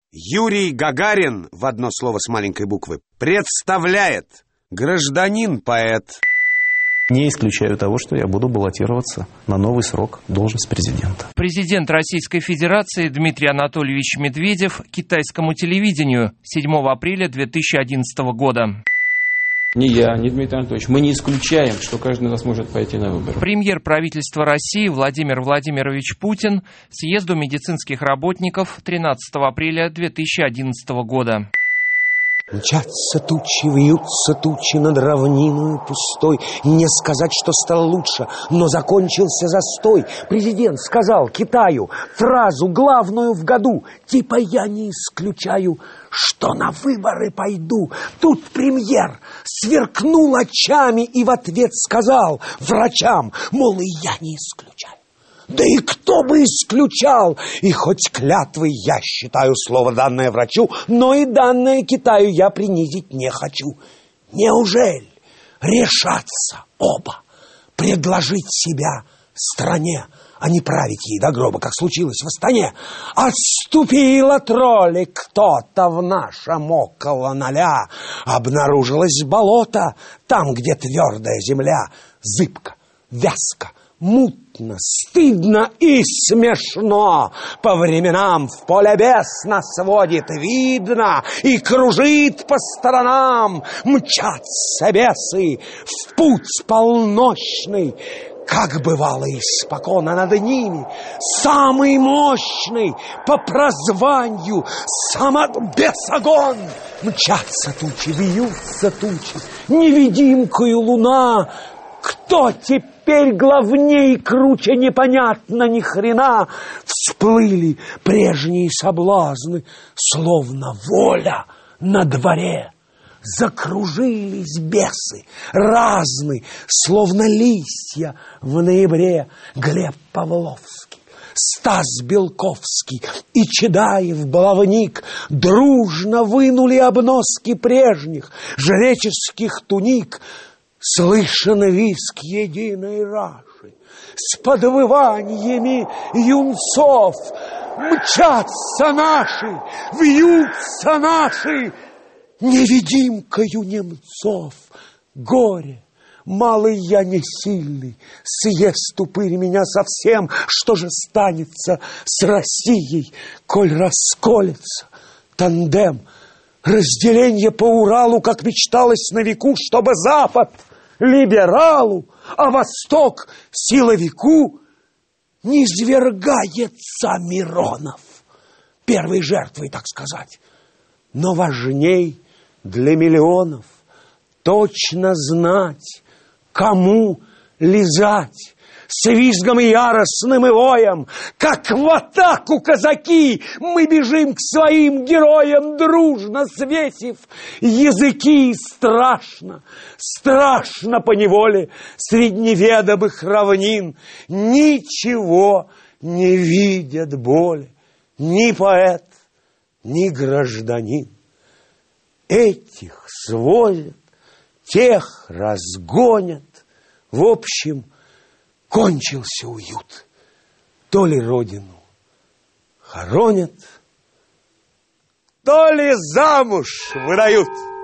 Юрий Гагарин, в одно слово с маленькой буквы, представляет гражданин-поэт. Не исключаю того, что я буду баллотироваться на новый срок в должность президента. Президент Российской Федерации Дмитрий Анатольевич Медведев китайскому телевидению 7 апреля 2011 года. Ни я, ни Дмитрий Анатольевич, мы не исключаем, что каждый из нас может пойти на выборы. Премьер правительства России Владимир Владимирович Путин съезду медицинских работников 13 апреля 2011 года. Мчатся тучи, вьются тучи над равниною пустой. И не сказать, что стало лучше, но закончился застой. Президент сказал Китаю фразу главную в году, типа «я не исключаю, что на выборы пойду». Тут премьер сверкнул очами и в ответ сказал врачам, мол, и я не исключаю. Да и кто бы исключал? И хоть клятвой я считаю слово, данное врачу, но и данное Китаю я принизить не хочу. Неужели решатся оба предложить себя стране, а не править ей до гроба, как случилось в Астане? Отступила тролли кто-то в нашем около ноля. Обнаружилось болото там, где твердая земля. Зыбко, вязко, мутно, стыдно и смешно. По временам в поле бес нас водит, видно, и кружит по сторонам. Мчатся бесы в путь полночный, как бывало испокон, а над ними самый мощный по прозванию самобесогон. Мчатся тучи, вьются тучи, невидимкою луна. Кто теперь главней и круче, непонятно ни хрена. Всплыли прежние соблазны, словно воля на дворе. Закружились бесы разные, словно листья в ноябре. Глеб Павловский, Стас Белковский и Чедаев Баловник дружно вынули обноски прежних жреческих туник. Слышен визг единой раши с подвываниями юнцов. Мчатся наши, вьются наши, невидимкою немцов. Горе, малый я не сильный, съест упырь меня совсем. Что же станется с Россией, коль расколется тандем? Разделение по Уралу, как мечталось на веку, чтобы Запад либералу, а Восток силовику. Низвергается Миронов, первой жертвой, так сказать. Но важней для миллионов точно знать, кому лизать. С визгом яростным и воем, как в атаку казаки, мы бежим к своим героям, дружно свесив языки. Страшно, страшно поневоле средь неведомых равнин. Ничего не видят боли ни поэт, ни гражданин. Этих свозят, тех разгонят. В общем, кончился уют. То ли родину хоронят, то ли замуж выдают.